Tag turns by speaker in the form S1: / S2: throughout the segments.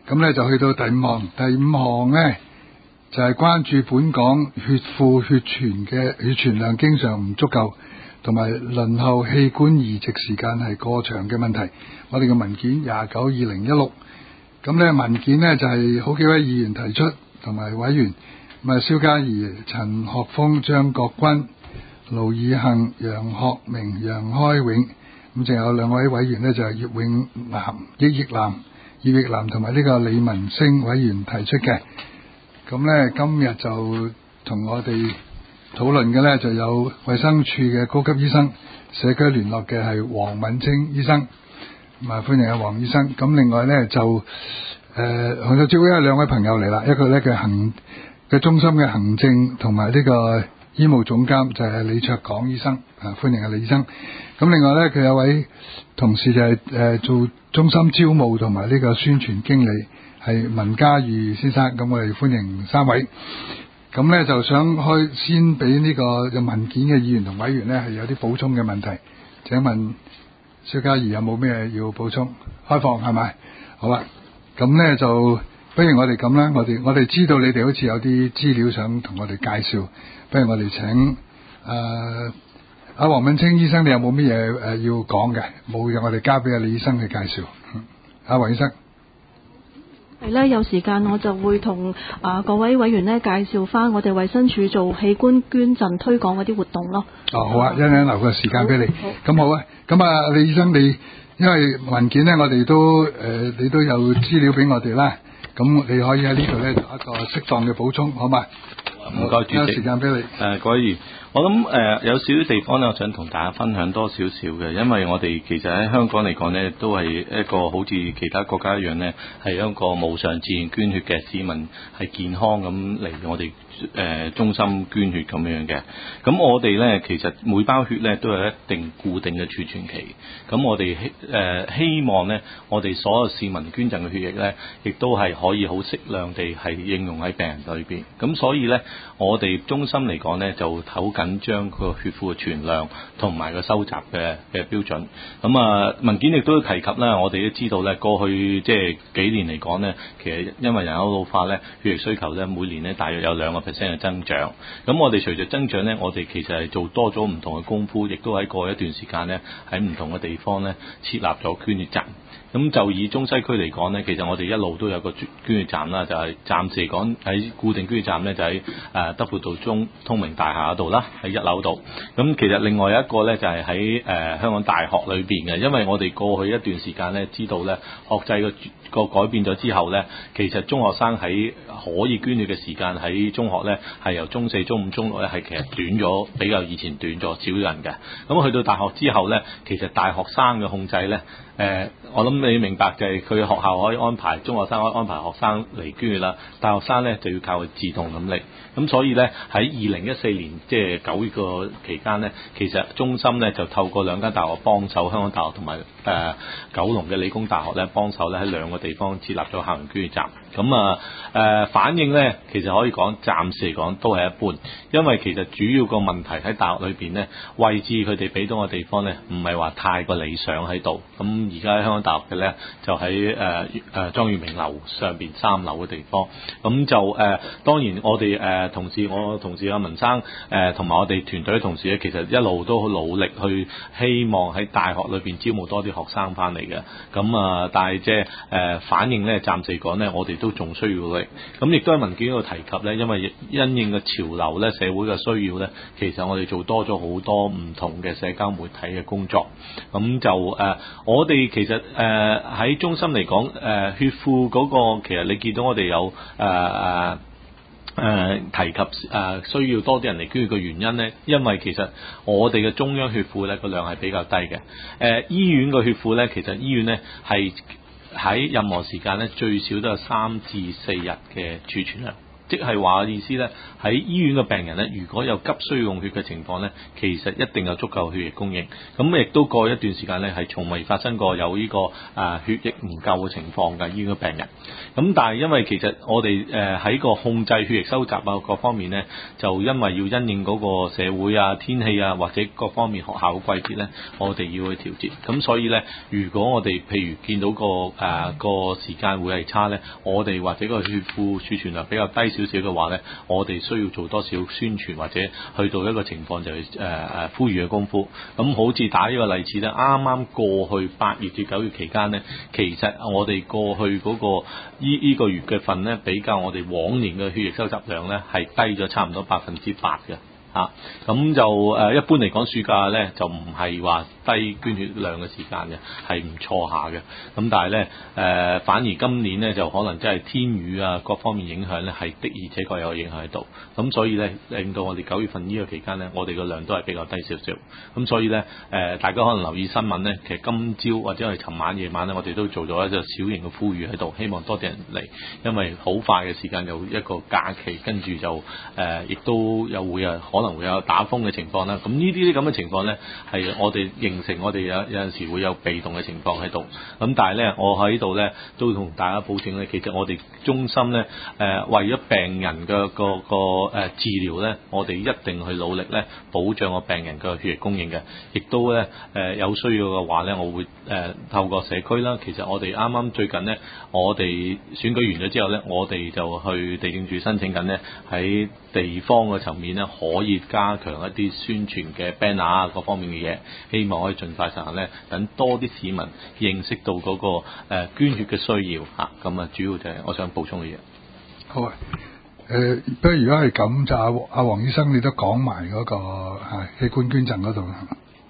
S1: 咁咧就去到第五項。第五項咧就係關注本港血庫血存量經常唔足夠，同埋輪候器官移植時間係過長嘅問題。我哋嘅文件29/2016，咁咧文件咧就係好幾位議員提出，同埋委員，咁蕭嘉儀、陳學鋒、張國軍、盧以恆、楊學明、楊開永，咁仲有兩位委員呢，就係葉奕南同埋呢個李文星委員提出嘅。咁呢今日就同我哋討論嘅呢，就有衛生署嘅高級醫生，社區聯絡嘅係黃敏清醫生，咁歡迎黃醫生。咁另外呢，就紅十字會有兩位朋友嚟啦，一個呢嘅中心嘅行政同埋呢個醫務總監就係李卓港醫生，歡迎李醫生。咁另外呢，佢有位同事就係做中心招募同埋呢個宣傳經理，係文家裕先生。咁我哋歡迎三位。咁呢就想先俾呢個有文件嘅議員同委員呢係有啲補充嘅問題。請問蕭嘉儀有冇咩要補充？開放係咪？好啦，咁呢就不如我哋咁啦，我哋知道你哋好似有啲資料想同我哋介紹，不如我哋請阿黃敏清醫生，你有冇乜嘢要講嘅？冇嘅，我哋交俾阿李醫生去介紹。阿黃醫生。
S2: 係咧，有時間我就會同各位委員咧介紹翻我哋衛生署做器官捐贈推廣嗰啲活動咯。好啊，
S1: 一陣留個時間俾你。咁好啊，咁李醫生你因為文件咧，我哋都你都有資料俾我哋啦，咁你可以喺呢度咧做一個適當嘅補充，好嘛？
S3: 唔該，主席。
S1: 有時間俾你。
S3: 各位議員，我諗有少少地方咧，我想同大家分享多少少嘅，因為我哋其實喺香港嚟講呢，都係一個好似其他國家一樣呢，係一個無償自願捐血嘅市民，係健康咁嚟我哋中心捐血咁樣嘅。咁我哋呢，其實每包血呢都有一定固定嘅儲存期。咁我哋希望呢，我哋所有市民捐贈嘅血液呢，亦都係可以好適量地係應用喺病人裏邊。咁所以呢，我哋中心嚟講呢，就好緊張個血庫嘅存量同埋個收集嘅標準。咁文件亦都提及啦，我哋都知道呢，過去即係幾年嚟講呢，其實因為人口老化呢，血液需求呢，每年呢大約有2%嘅增長。咁我哋隨着增長呢，我哋其實係做多咗唔同嘅功夫，亦都喺過一段時間呢，喺唔同嘅地方呢設立咗捐血站。咁就以中西區嚟講呢，其實我哋一路都有個捐血站啦，就係暫時嚟講喺固定捐血站呢，就喺德輔道中通明大廈嗰度啦，喺1樓度。咁其實另外一個呢，就係喺香港大學裏邊嘅，因為我哋過去一段時間呢，知道呢學制個改變咗之後呢，其實中學生喺可以捐血嘅時間喺中學呢，係由中4、中5、中6呢，係其實短咗，比較以前短咗少人嘅。咁去到大學之後呢，其實大學生嘅控制呢，我諗你明白就係佢學校可以安排中學生可以安排學生嚟捐血啦，大學生呢就要靠佢自動咁嚟。咁所以呢，喺2014年即係9月個期間呢，其實中心呢就透過2間大學幫手，香港大學同埋九龍嘅理工大學呢幫手呢，喺2個地方設立咗校園捐血站。咁反應呢，其實可以講暫時嚟講都係一般，因為其實主要個問題喺大學裏邊呢，位置佢哋俾到嘅地方呢，唔係話太過理想喺度。咁而家喺香港大學嘅呢，就喺莊月明樓上邊3樓嘅地方。咁就當然我哋我同事阿文生同埋我哋團隊嘅同事咧，其實一路都好努力去希望喺大學裏邊招募多啲學生翻嚟嘅。咁但係即係反應呢，暫時講呢，我哋都仲需要努力。咁亦都喺文件嗰度提及呢，因為因應嘅潮流呢，社會嘅需要呢，其實我哋做多咗好多唔同嘅社交媒體嘅工作。咁就我哋其實喺中心嚟講，血庫嗰個其實你見到我哋有提及需要多啲人嚟捐血嘅原因呢，因為其實我哋嘅中央血庫呢個量係比較低嘅。醫院嘅血庫呢，其實醫院呢係喺任何時間呢最少都有3至4日嘅儲存量。 即係話意思咧，喺醫院嘅病人咧，如果有急需要用血嘅情況咧，其實一定有足夠血液供應。咁亦都過一段時間咧，係從未發生過有呢個血液唔夠嘅情況嘅醫院嘅病人。咁但係因為其實我哋喺個控制血液收集啊各方面咧，就因為要因應嗰個社會啊、天氣啊或者各方面學校嘅季節咧，我哋要去調節。咁所以咧，如果我哋譬如見到個時間會係差咧，我哋或者個血庫儲存量比較低少少嘅話咧，我哋需要做多少宣傳或者去到一個情況就係呼籲嘅功夫。咁好似打呢個例子咧，啱啱過去8月至9月期間咧，其實我哋過去嗰個呢個月嘅份咧，比較我哋往年嘅血液收集量咧係低咗差唔多8%嘅。咁就一般嚟講，暑假咧就唔係話低捐血量嘅時間嘅，係唔錯下嘅。咁但係咧反而今年咧就可能真係天雨啊各方面影響咧，係的而且確有影響喺度。咁所以咧令到我哋9月份呢個期間咧，我哋個量都係比較低少少。咁所以咧大家可能留意新聞咧，其實今朝或者係尋晚夜晚咧，我哋都做咗一個小型嘅呼籲喺度，希望多啲人嚟，因為好快嘅時間有一個假期，跟住就亦都有會可能會有打風嘅情況啦。咁呢啲咁嘅情況咧，係我哋形成我哋有陣時會有被動嘅情況喺度。咁但係咧，我喺度咧都同大家保證咧，其實我哋中心咧為咗病人嘅治療咧，我哋一定去努力咧保障個病人嘅血液供應嘅。亦都咧有需要嘅話咧，我會透過社區啦。其實我哋啱啱最近咧，我哋選舉完咗之後咧，我哋就去地政署申請緊咧喺地方嘅層面咧，可以加強一啲宣傳嘅 banner 啊，各方面嘅嘢，希望可以盡快實行咧，等多啲市民認識到嗰個捐血嘅需要嚇。咁啊，主要就係我想補充嘅嘢。
S1: 好啊，不如如果係咁，就阿黃醫生，你都講埋嗰個器官捐贈嗰度啦。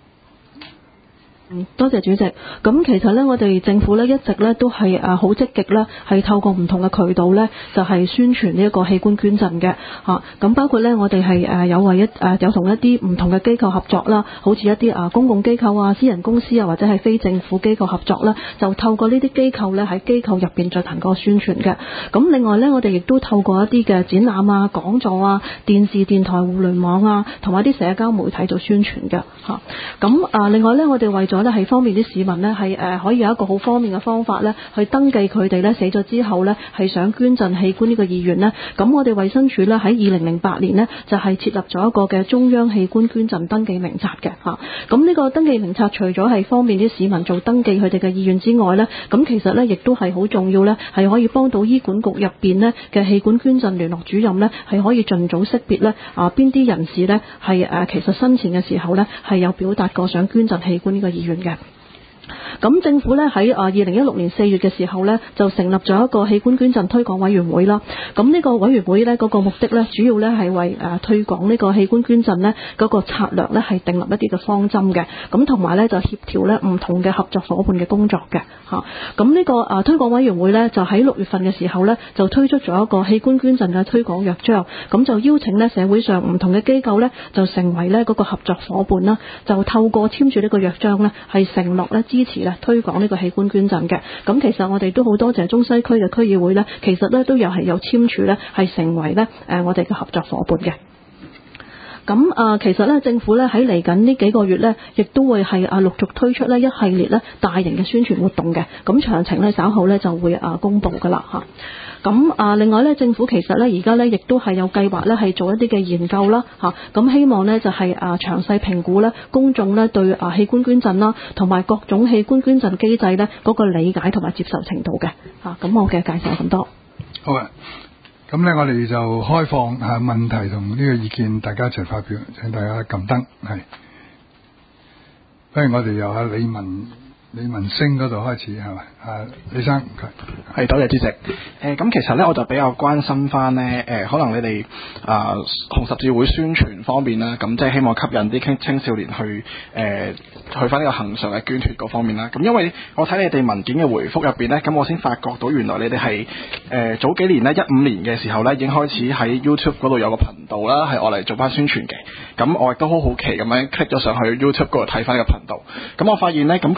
S2: 多謝主席。咁其實呢，我哋政府呢一直呢都係好積極啦，係透過唔同嘅渠道呢，就係宣傳呢一個器官捐贈嘅嚇。咁包括呢，我哋係有同一啲唔同嘅機構合作啦，好似一啲公共機構啊、私人公司啊，或者係非政府機構合作啦，就透過呢啲機構呢喺機構入邊進行個宣傳嘅。咁另外呢，我哋亦都透過一啲嘅展覽啊、講座啊、電視、電台、互聯網啊，同埋啲社交媒體做宣傳嘅嚇。咁另外呢，我哋為咗係方便啲市民呢，係可以有一個好方便嘅方法呢，去登記佢哋呢死咗之後呢，係想捐贈器官呢個意願呢。咁我哋衛生署呢，喺2008年呢，就係設立咗一個嘅中央器官捐贈登記名冊嘅嚇。咁呢個登記名冊除咗係方便啲市民做登記佢哋嘅意願之外呢，咁其實呢亦都係好重要呢，係可以幫到醫管局入邊呢嘅器官捐贈聯絡主任呢，係可以盡早識別呢邊啲人士呢係其實生前嘅時候呢，係有表達過想捐贈器官呢個意願嘅。咁政府咧喺2016年4月嘅時候咧，就成立咗一個器官捐贈推廣委員會啦。咁呢個委員會咧，嗰個目的咧，主要咧係為推廣呢個器官捐贈咧嗰個策略咧，係訂立一啲嘅方針嘅。咁同埋咧就協調咧唔同嘅合作夥伴嘅工作嘅嚇。咁呢個推廣委員會咧，就喺6月份嘅時候咧，就推出咗一個器官捐贈嘅推廣約章。咁就邀請咧社會上唔同嘅機構咧，就成為咧嗰個合作夥伴啦。就透過簽署呢個約章咧，係承諾咧支持咧推廣呢個器官捐贈嘅。咁其實我哋都好多謝中西區嘅區議會咧，其實咧都有係有簽署咧，係成為咧我哋嘅合作夥伴嘅。咁其實咧政府咧喺嚟緊呢幾個月咧，亦都會係陸續推出咧一系列咧大型嘅宣傳活動嘅。咁詳情咧稍後咧就會公布噶啦嚇。咁另外咧，政府其實咧而家咧亦都係有計劃咧係做一啲嘅研究啦嚇。咁希望咧就係詳細評估咧公眾咧對器官捐贈啦，同埋各種器官捐贈機制咧嗰個理解同埋接受程度嘅嚇。咁我嘅介紹咁多。
S1: 好啊。咁咧，我哋就開放問題同呢個意見，大家一齊發表。請大家撳燈，係。不如我哋由阿李文星嗰度開始係咪？李生，
S4: 係多謝主席。咁其實咧，我就比較關心翻咧，可能你哋紅十字會宣傳方面啦，咁即係希望吸引啲青少年去翻呢個恆常嘅捐血嗰方面啦。咁因為我睇你哋文件嘅回覆入邊咧，咁我先發覺到原來你哋係早幾年咧15年嘅時候咧已經開始喺 YouTube 嗰度有個頻道啦，係我嚟做翻宣傳嘅。咁我亦都好好奇咁樣 click 咗上去 YouTube 嗰度睇翻呢個頻道。咁我發現咧，咁 follow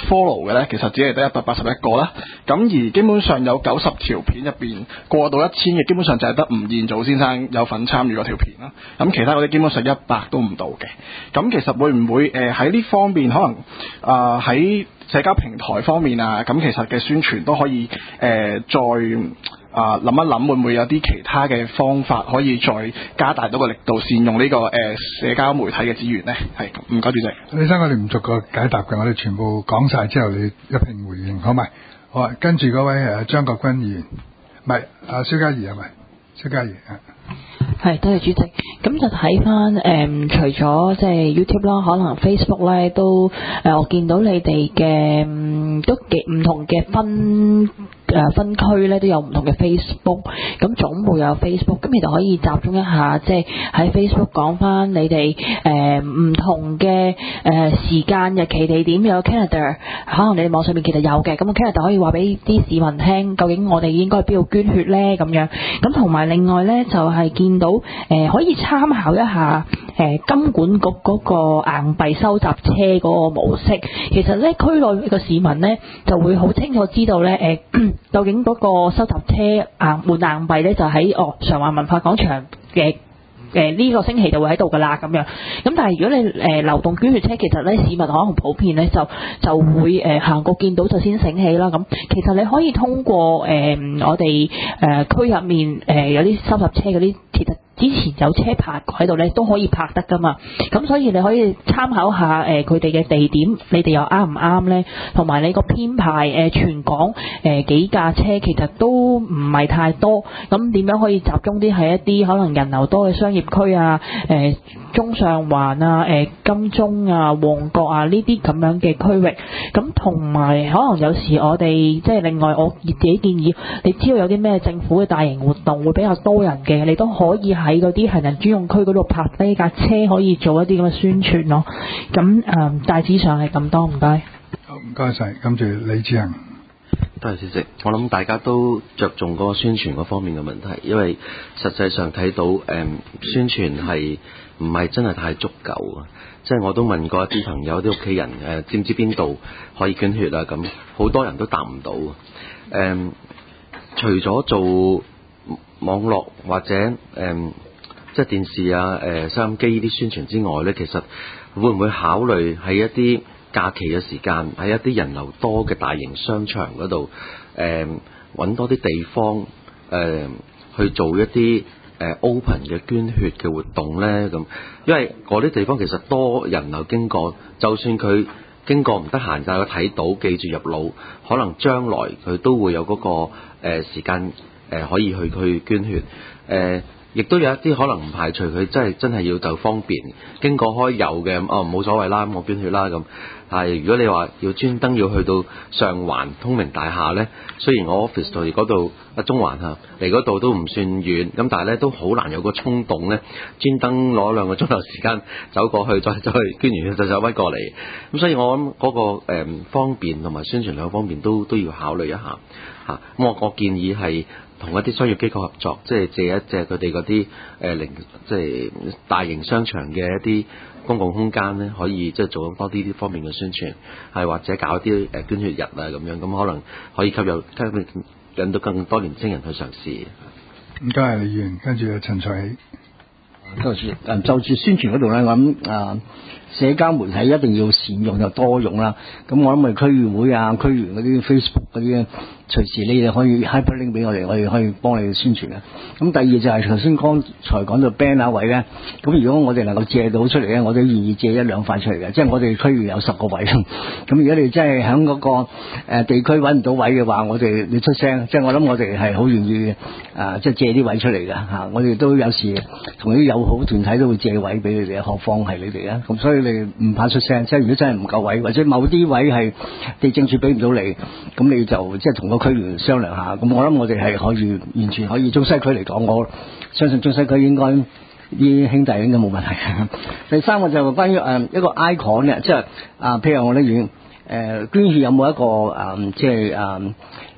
S4: 嘅咧，其實只係得181個啦。咁而基本上有90條片入邊過到1000嘅，基本上就係得吳彥祖先生有份參與嗰條片啦。咁其他嗰啲基本上100都唔到嘅。咁其實會唔會喺呢方面可能喺社交平台方面啊，咁其實嘅宣傳都可以再諗一諗，會唔會有啲其他嘅方法可以再加大到個力度，善用呢個社交媒體嘅資源呢？係，唔該主席。
S1: 李生，我哋唔逐個解答嘅，我哋全部講晒之後，你一併回應，好咪？好啊，跟住嗰位張國鈞議員，唔係蕭嘉怡係咪？蕭嘉怡啊。
S5: 係，多謝主席。咁就睇翻除咗即係 YouTube 啦，可能 Facebook 咧都我見到你哋嘅都幾唔同嘅分區咧都有唔同嘅 Facebook， 咁總部有 Facebook， 咁其實可以集中一下，即係喺 Facebook 講翻你哋唔同嘅時間、日期、地點，有 Canada， 可能你哋網上面其實有嘅，咁 Canada 可以話俾啲市民聽，究竟我哋應該邊度捐血咧咁樣。咁同埋另外咧就係見到可以參考一下金管局嗰個硬幣收集車嗰個模式，其實咧區內嘅市民咧就會好清楚知道咧究竟嗰個收集車換硬幣咧就喺常華文化廣場嘅呢個星期就會喺度噶啦咁樣。咁但係如果你流動捐血車，其實咧市民可能普遍咧就會行過見到就先醒起啦。咁其實你可以通過我哋區入面有啲收集車嗰啲，其實之前有車泊喺度咧都可以泊得噶嘛。咁所以你可以參考下佢哋嘅地點，你哋又啱唔啱咧？同埋你個編排全港幾架車其實都唔係太多，咁點樣可以集中啲喺一啲可能人流多嘅商業區啊、中上環啊、金鐘啊、旺角啊呢啲咁樣嘅區域。咁同埋可能有時我哋即係另外我自己建議，你知道有啲咩政府嘅大型活動會比較多人嘅，你都可以喺嗰啲行人專用區嗰度泊低架車，可以做一啲咁嘅宣傳咯。咁大致上係咁多，唔該。
S1: 好，唔該晒，跟住李志恒。
S6: 多謝主席。我諗大家都着重嗰個宣傳嗰方面嘅問題，因為實際上睇到宣傳係唔係真係太足夠啊！即係我都問過一啲朋友、啲屋企人知唔知邊度可以捐血啊？咁好多人都答唔到。除咗做網絡或者即係電視啊、收音機呢啲宣傳之外呢，其實會唔會考慮喺一啲假期嘅時間，喺一啲人流多嘅大型商場嗰度揾多啲地方去做一啲open 嘅捐血嘅活動呢？咁因為嗰啲地方其實多人流經過，就算佢經過唔得閒，但係佢睇到記住入腦，可能將來佢都會有嗰個時間可以去捐血。亦都有一啲可能唔排除佢真係要就方便經過開油嘅，冇所謂啦，我捐血啦咁。但係如果你話要專登要去到上環通明大廈呢，雖然我 office 度嗰度中環離嗰度都唔算遠，咁但係呢都好難有個衝動呢，專登攞2個鐘頭時間走過去，再去捐完血就走翻過嚟。咁所以我諗嗰個方便同埋宣傳兩方面都要考慮一下嚇。咁我建議係同一啲商業機構合作，即係借一借佢哋嗰啲即係大型商場嘅一啲公共空間咧，可以即係做多啲呢方面嘅宣傳，係或者搞啲捐血日啊咁樣，咁可能可以引到更多年青人去嘗試。
S1: 唔該，李議員，跟住陳才喜。
S7: 就住宣傳嗰度咧，我諗社交媒體一定要善用又多用啦。咁我諗我哋區議會啊、區員嗰啲 Facebook 嗰啲咧，隨時你哋可以 hyperlink 俾我哋可以幫你宣傳嘅。咁第二就係頭先剛才講到 banner 位咧，咁如果我哋能夠借到出嚟咧，我都願意借1-2塊出嚟嘅。即係我哋區員有10個位，咁如果你真係喺嗰個地區揾唔到位嘅話，你出聲，即係我諗我哋係好願意即係借啲位出嚟嘅嚇。我哋都有時同啲友好團體都會借位俾你哋，何況係你哋啊。咁所以你唔怕出聲，即係如果真係唔夠位，或者某啲位係地政處俾唔到你，咁你就即係同個區員商量下。咁我諗我哋係可以完全可以中西區嚟講，我相信中西區應該啲兄弟應該冇問題。第三個就關於一個 icon 嘅，即係譬如我哋捐血有冇一個即係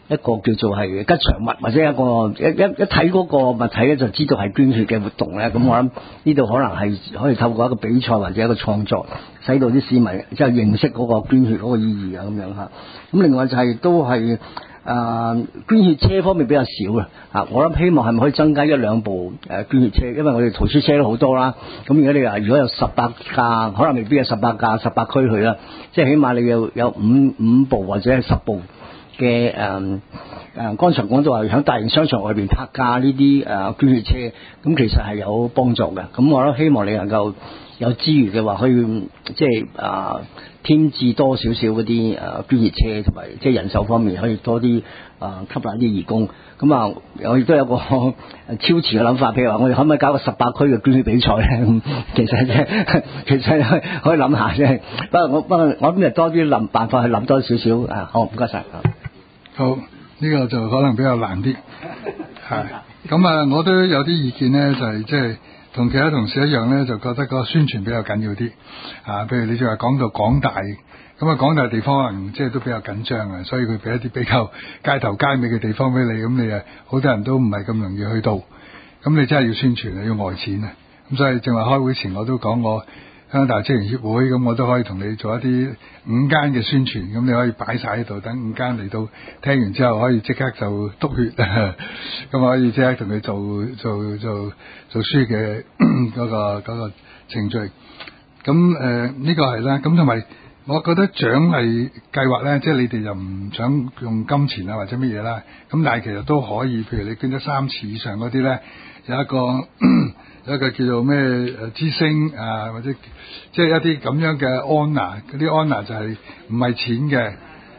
S7: 一個叫做係吉祥物，或者一睇嗰個物體咧就知道係捐血嘅活動咧。咁我諗呢度可能係可以透過一個比賽或者一個創作，使到啲市民即係認識嗰個捐血嗰個意義啊咁樣嚇。咁另外就係都係捐血車方面比較少啦嚇。我諗希望係咪可以增加1、2部捐血車，因為我哋圖書車都好多啦。咁如果有18架，可能未必有18架18區去啦，即係起碼你有5部或者係10部嘅剛才講到話喺大型商場外邊泊架呢啲捐血車，咁其實係有幫助嘅。咁我都希望你能夠有資源嘅話，可以即係添置多少少嗰啲捐血車，同埋即係人手方面可以多啲吸納啲義工。咁我亦都有個超前嘅諗法，譬如話我哋可唔可以搞個18區嘅捐血比賽咧？其實可以諗下啫。不過我今日多啲諗辦法去諗多少少啊。好，唔該晒。
S1: 好，呢個就可能比較難啲，係咁我都有啲意見咧，就係即係同其他同事一樣咧，就覺得個宣傳比較緊要啲譬如你就話講到港大，咁港大地方可能即係都比較緊張啊，所以佢俾一啲比較街頭街尾嘅地方俾你，咁你好多人都唔係咁容易去到，咁你真係要宣傳要外錢啊，咁所以正話開會前我都講我香港大學職員協會，咁我都可以同你做一啲5間嘅宣傳，咁你可以擺晒喺度，等5間嚟到聽完之後可以即刻就篤血，咁可以即刻同佢做輸嘅嗰個程序。咁呢個係啦，咁同埋我覺得獎勵計劃咧，即係你哋就唔想用金錢啊或者乜嘢啦，咁但係其實都可以，譬如你捐咗3次以上嗰啲咧，有一個叫做咩之星或者即係一啲咁樣嘅 honor， 嗰啲 honor 就係唔係錢嘅，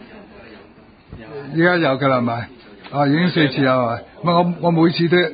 S1: 依家有㗎啦，係咪？已經4次有啊，唔係我每次都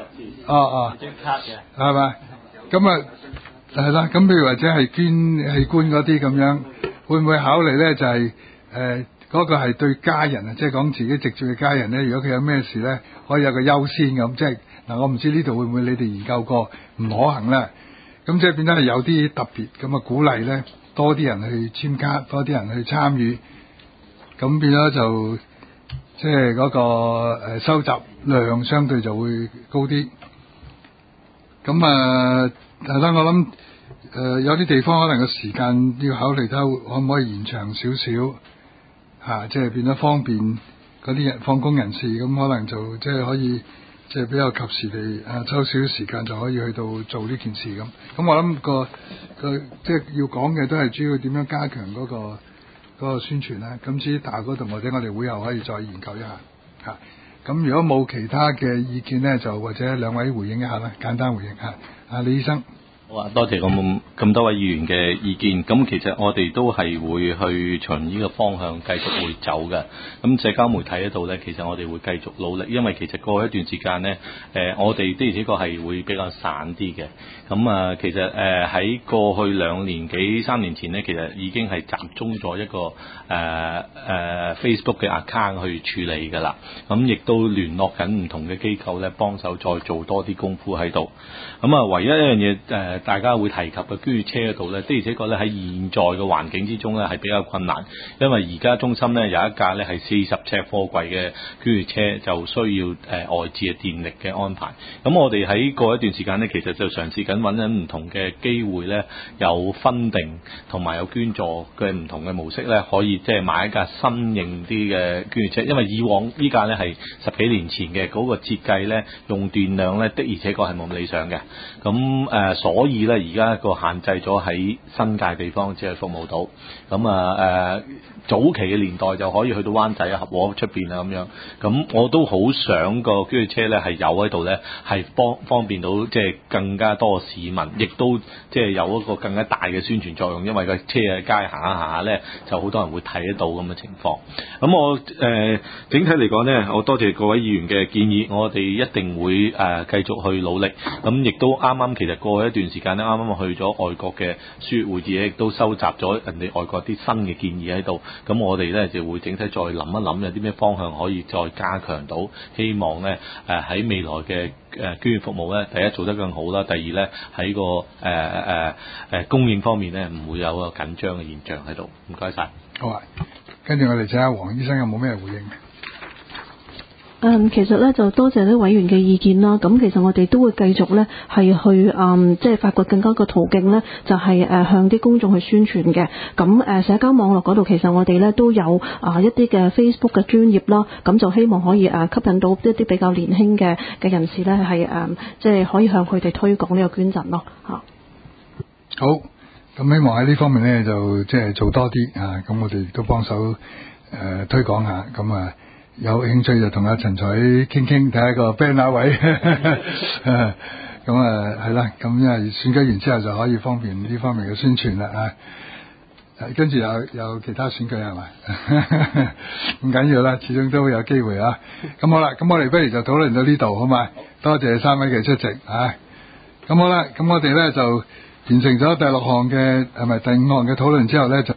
S1: 係咪？咁係啦，咁譬如或者係捐器官嗰啲咁樣，會唔會考慮咧？就係嗰個係對家人啊，即係講自己直接嘅家人咧，如果佢有咩事咧，可以有個優先咁，即係我唔知呢度會唔會你哋研究過唔可行啦。咁即係變咗係有啲特別咁鼓勵咧，多啲人去簽卡，多啲人去參與，咁變咗就即係嗰個收集量相對就會高啲。咁係啦，我諗有啲地方可能個時間要考慮睇可唔可以延長少少即係變咗方便嗰啲人放工人士，咁可能就即係可以即係比較及時地抽少少時間就可以去到做呢件事咁。咁我諗個即係要講嘅都係主要點樣加強嗰個宣傳啦。咁至於大嗰度或者我哋會後可以再研究一下咁如果冇其他嘅意見咧，就或者兩位回應一下啦，簡單回應下。李醫生。
S3: 好啊，多謝咁多位議員嘅意見。咁其實我哋都係會去循呢個方向繼續會走嘅。咁社交媒體嗰度呢，其實我哋會繼續努力，因為其實過一段時間呢，我哋的而且確係會比較散啲嘅。咁其實喺過去2年幾3年前呢，其實已經係集中咗一個Facebook 嘅 account 去處理㗎啦。咁亦都聯絡緊唔同嘅機構呢，幫手再做多啲功夫喺度。咁唯一一樣嘢大家會提及嘅捐血車嗰度呢，的而且確咧喺現在嘅環境之中呢係比較困難，因為而家中心呢有一架呢係40尺貨櫃嘅捐血車，就需要外置嘅電力嘅安排。咁我哋喺過一段時間呢，其實就嘗試緊揾緊唔同嘅機會呢，有分定同埋有捐助嘅唔同嘅模式呢，可以即係買一架新型啲嘅捐血車，因為以往呢架呢係10幾年前嘅嗰個設計呢，用電量呢的而且確係冇咁理想嘅。咁所以咧，而家個限制咗喺新界地方只係服務到。咁早期嘅年代就可以去到灣仔啊、合和出邊啊咁樣。咁我都好想個捐血車咧係有喺度咧，係方便到即係更加多市民，亦都即係有一個更加大嘅宣傳作用。因為個車喺街行一下咧，就好多人會睇得到咁嘅情況。咁我整體嚟講咧，我多謝各位議員嘅建議，我哋一定會繼續去努力。咁亦都啱其實過去一段時間咧，啱去咗外國嘅書會議，亦都收集咗人哋外國啲新嘅建議喺度。咁我哋咧就會整體再諗一諗有啲咩方向可以再加強到，希望咧喺未來嘅捐血服務咧，第一做得更好啦，第二咧喺個供應方面咧唔會有一個緊張嘅現象喺度。唔該晒。
S1: 好啊，跟住我哋睇下黃醫生有冇咩回應。
S2: 其實咧就多謝啲委員嘅意見啦。咁其實我哋都會繼續咧係去即係發掘更加嘅途徑咧，就係向啲公眾去宣傳嘅。咁社交網絡嗰度其實我哋咧都有一啲嘅 Facebook 嘅專頁啦。咁就希望可以吸引到一啲比較年輕嘅人士咧係即係可以向佢哋推廣呢個捐贈咯嚇。
S1: 好，咁希望喺呢方面咧就即係做多啲啊。咁我哋亦都幫手推廣下。咁有興趣就同阿陳彩傾傾，睇下個 banner 位。咁係啦，咁因為選舉完之後就可以方便呢方面嘅宣傳啦啊。跟住有其他選舉係咪？唔緊要啦，始終都會有機會啊。咁好啦，咁我哋不如就討論到呢度好嘛？多謝3位嘅出席啊。咁好啦，咁我哋咧就完成咗第6項嘅係咪第5項嘅討論之後咧就。